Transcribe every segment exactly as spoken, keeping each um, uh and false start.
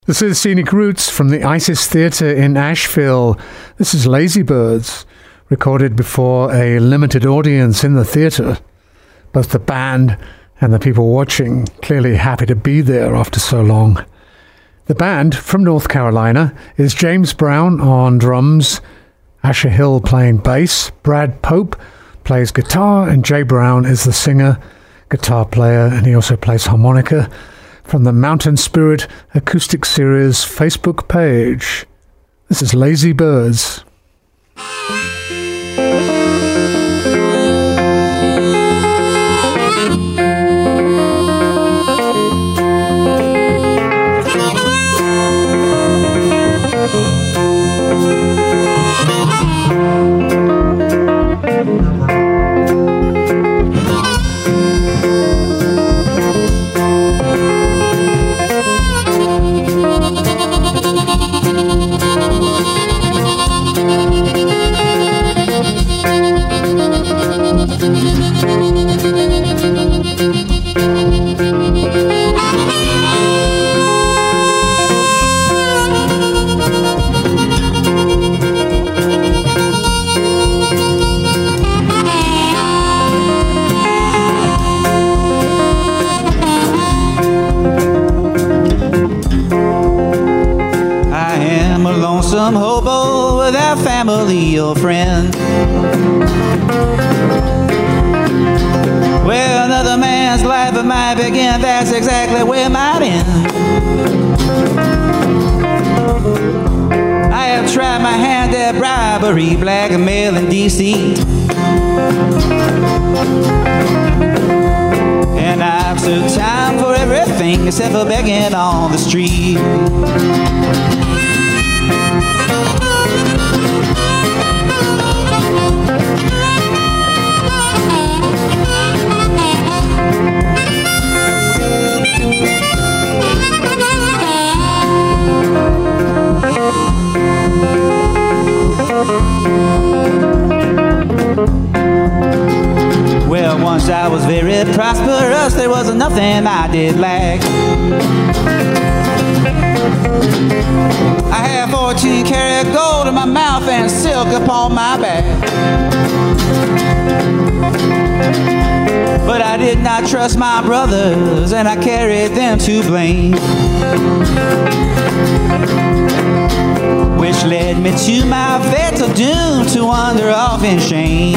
This is Scenic Roots from the Isis Theatre in Asheville. This is Lazy Birds, recorded before a limited audience in the theatre. Both the band and the people watching clearly happy to be there after so long. The band from North Carolina is James Brown on drums, Asher Hill playing bass, Brad Pope plays guitar, and Jay Brown is the singer, guitar player, and he also plays harmonica. From the Mountain Spirit Acoustic Series Facebook page. This is Lazy Birds. Some hobo without family or friends. Where another man's life might begin, that's exactly where mine ends. I have tried my hand at bribery, blackmail, and deceit, and I've served time for everything except for begging on the street. Well, once I was very prosperous, there was nothing I did lack. I had fourteen karat gold in my mouth and silk upon my back. But I did not trust my brothers, and I carried them to blame, which led me to my fatal doom, to wander off in shame.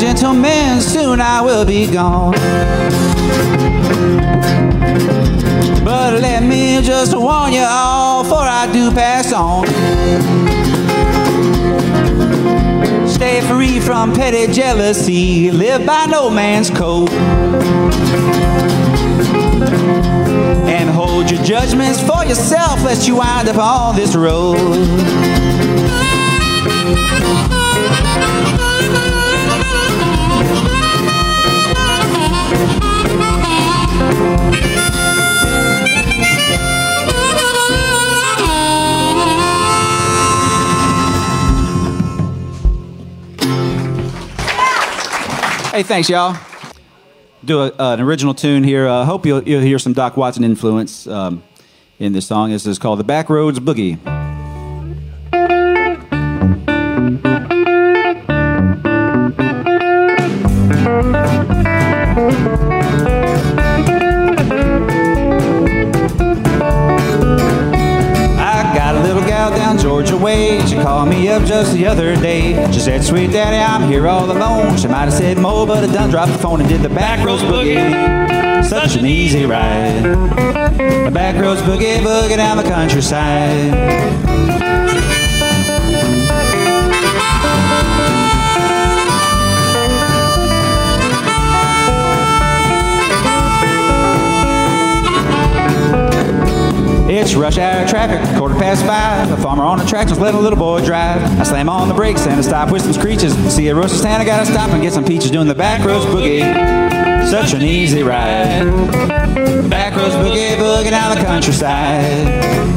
gentlemen, soon I will be gone. But let me just warn you all, for I do pass on. Stay free from petty jealousy, live by no man's code, and hold your judgments for yourself, lest you wind up on this road. Hey, thanks, y'all. Do a, uh, an original tune here. I uh, hope you'll, you'll hear some Doc Watson influence um, in this song. This is called The Backroads Boogie. Georgia way, she called me up just the other day. She said, sweet daddy, I'm here all alone. She might have said more, but I done dropped the phone and did the Backroads Boogie. Such an easy ride. The Backroads Boogie, boogie down the countryside. It's rush hour traffic, quarter past five. A farmer on the tractor's letting a little boy drive. I slam on the brakes and I stop with some screeches. See a roaster stand, I gotta stop and get some peaches. Doing the Backroads Boogie, such an easy ride. Backroads Boogie, boogie down the countryside.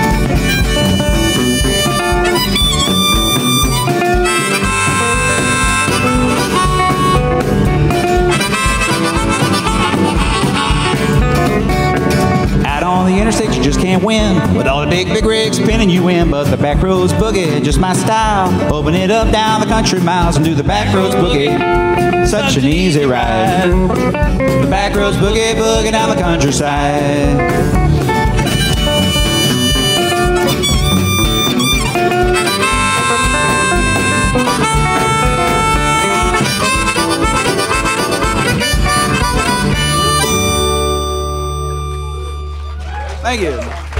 On the interstate you just can't win, with all the big, big rigs pinning you in. But the Backroads Boogie, just my style. Open it up down the country miles and do the Backroads Boogie. Such an easy ride. The Backroads Boogie, boogie down the countryside. Thank you.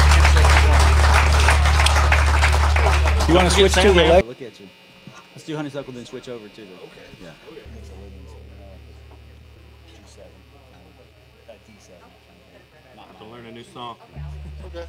You want to switch to the left? Look at you. Let's do Honeysuckle, then switch over to the. Okay. Yeah. I have to learn a new song. Okay.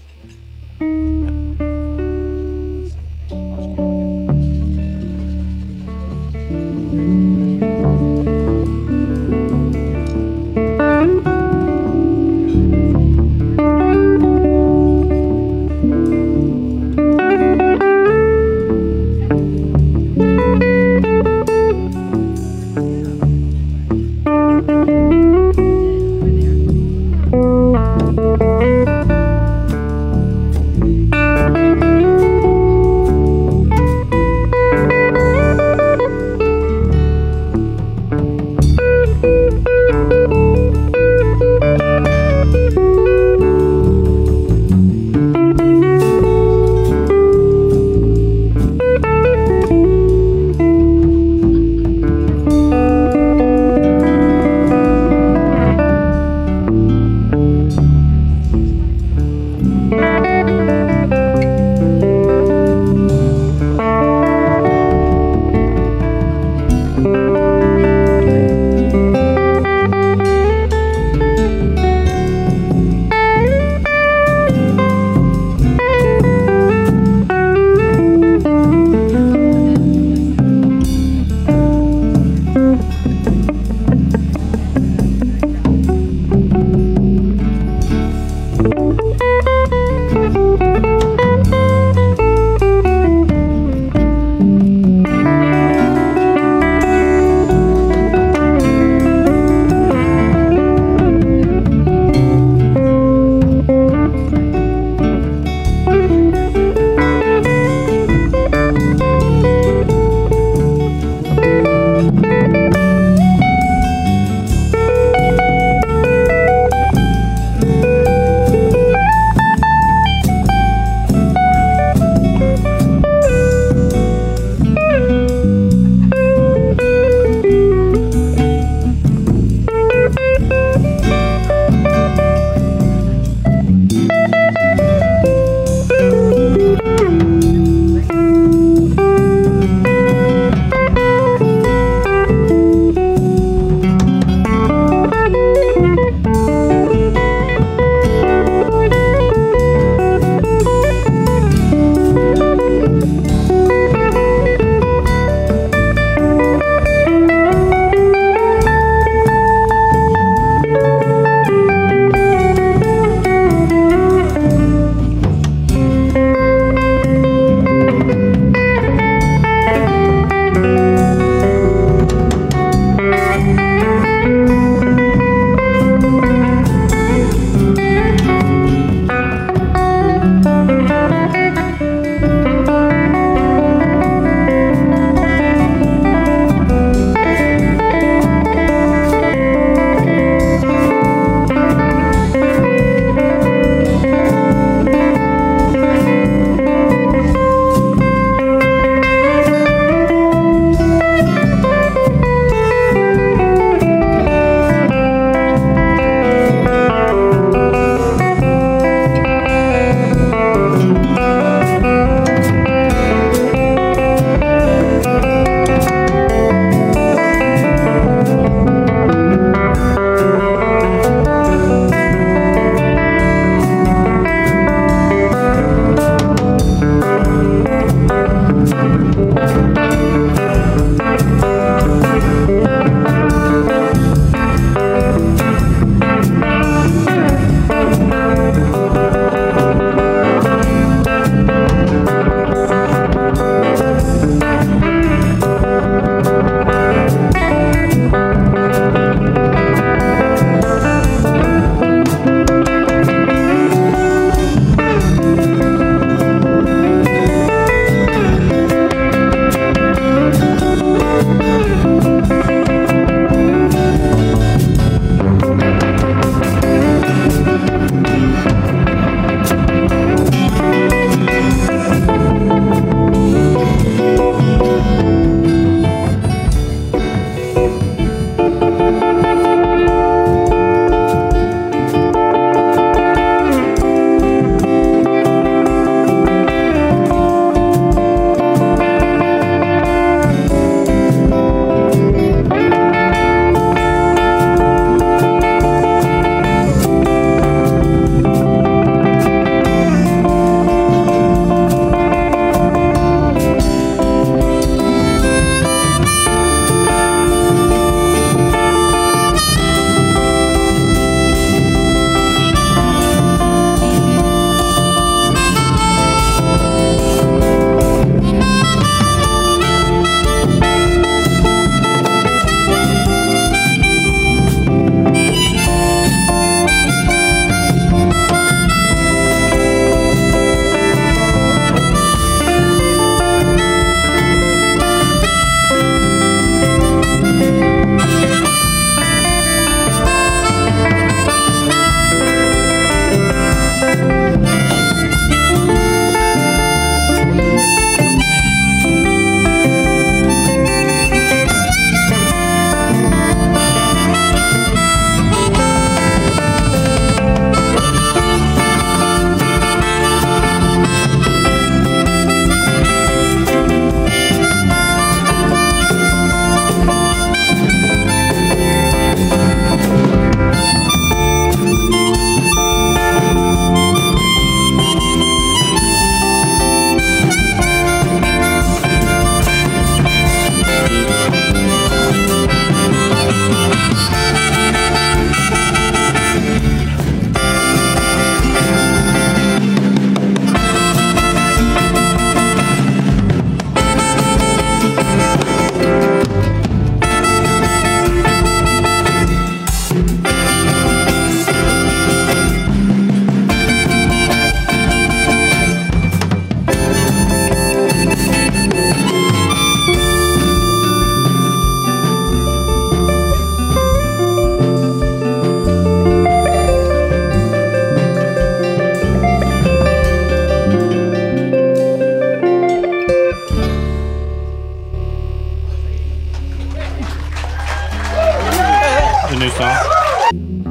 new song.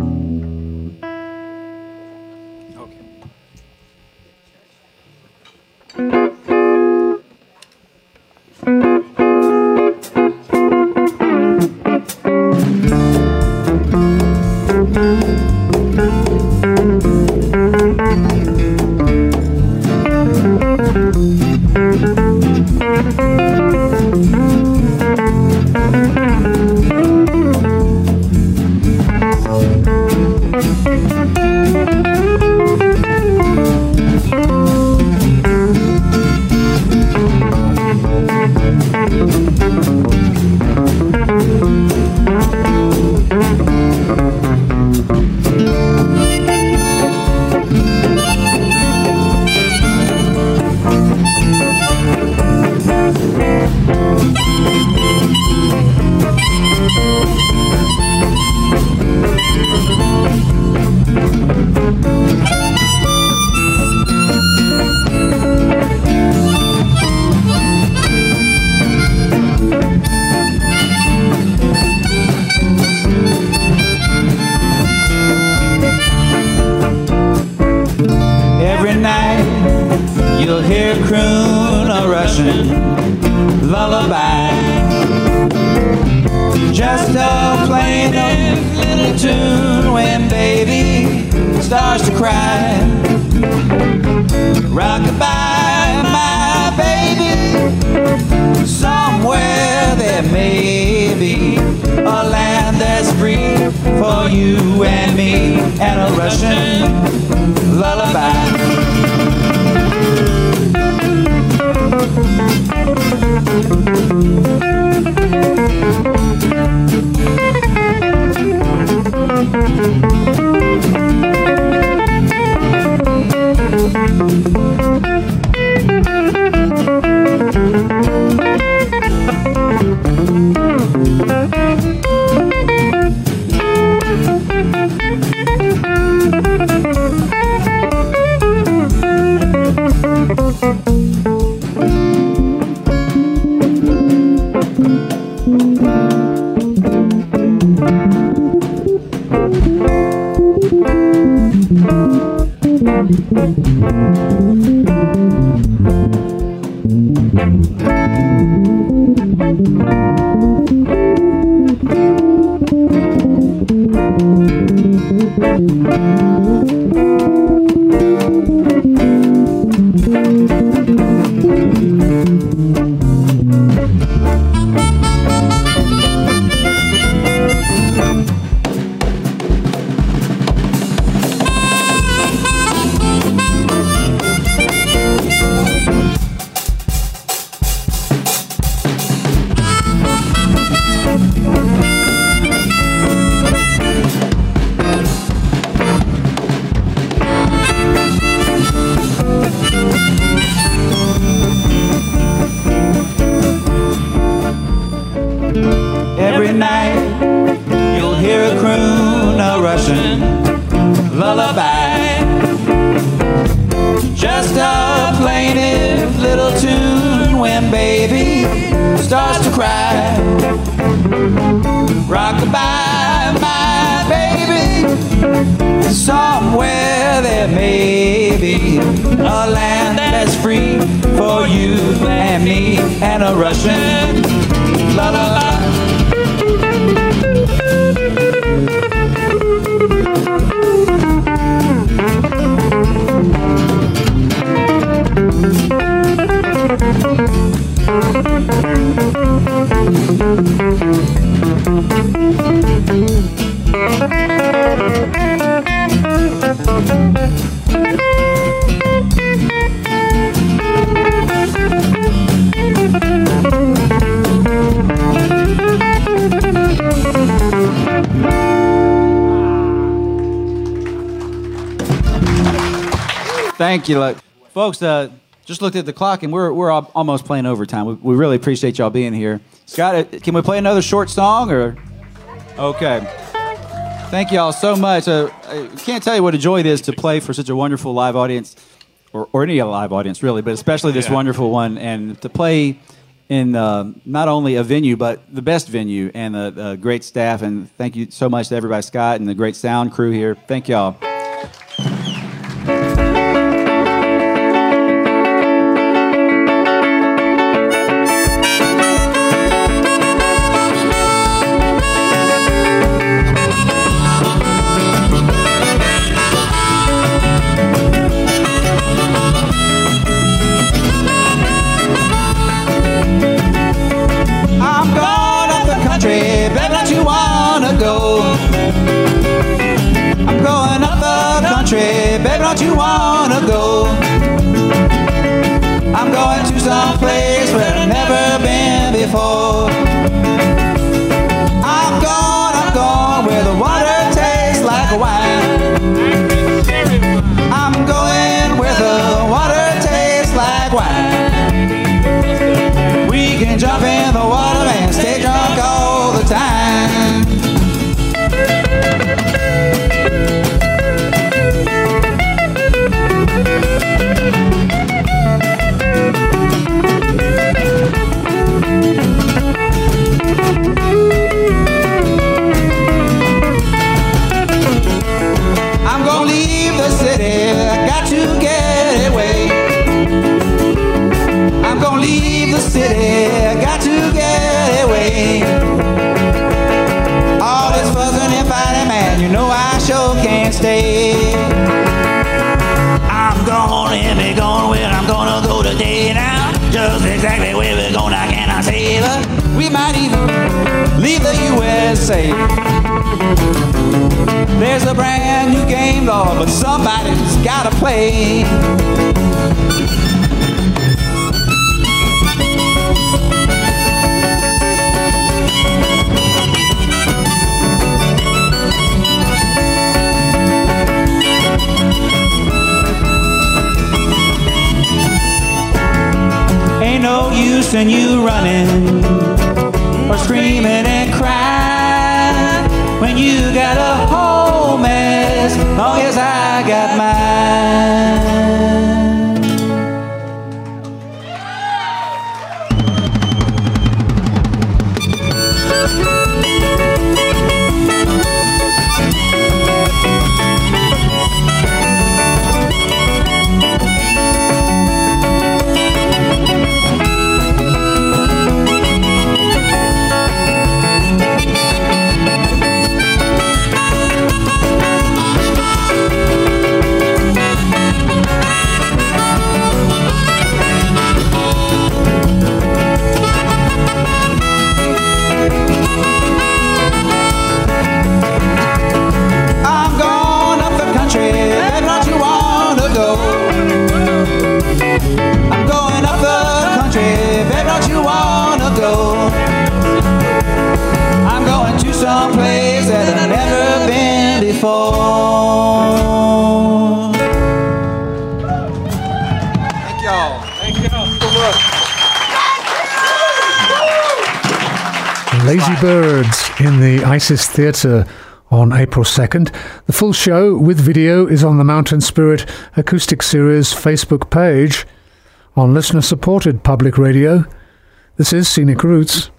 You'll hear a croon, a Russian lullaby, just a plain old little tune when baby starts to cry. Rock-a-bye, my baby, somewhere there may be a land that's free for you and me, and a Russian lullaby. Every night you'll hear a croon, a Russian lullaby, just a plaintive little tune when baby starts to cry. Rock-a-bye, my baby, somewhere there may be a land that's free for you and me, and a Russian lullaby. Thank you, look, folks. Uh, just looked at the clock, and we're we're al- almost playing overtime. We, we really appreciate y'all being here. Scott, uh, can we play another short song, or okay? Thank y'all so much. Uh, I can't tell you what a joy it is to play for such a wonderful live audience, or, or any live audience really, but especially this Yeah. wonderful one, and to play in uh, not only a venue, but the best venue and the, the great staff. And thank you so much to everybody, Scott, and the great sound crew here. Thank y'all. Baby, don't you wanna go? I'm going to some place where I've never been before. I'm going, I'm going where the water tastes like wine. I'm going where the water tastes like wine. We can jump in the water and stay drunk all the time. City, I got to get away. All this fussing and fighting, man, you know I sure can't stay. I'm gonna be going where I'm gonna go today now. Just exactly where we're going, I cannot say, but we might even leave the U S A. There's a brand new game, Lord, but somebody's gotta play. Ain't no use in you running or screaming and crying when you got a home as long as I got mine. Someplace that I've never been before. Thank y'all. Thank y'all so much. Lazy Birds in the Isis Theatre on April second. The full show with video is on the Mountain Spirit Acoustic Series Facebook page on listener-supported public radio. This is Scenic Roots.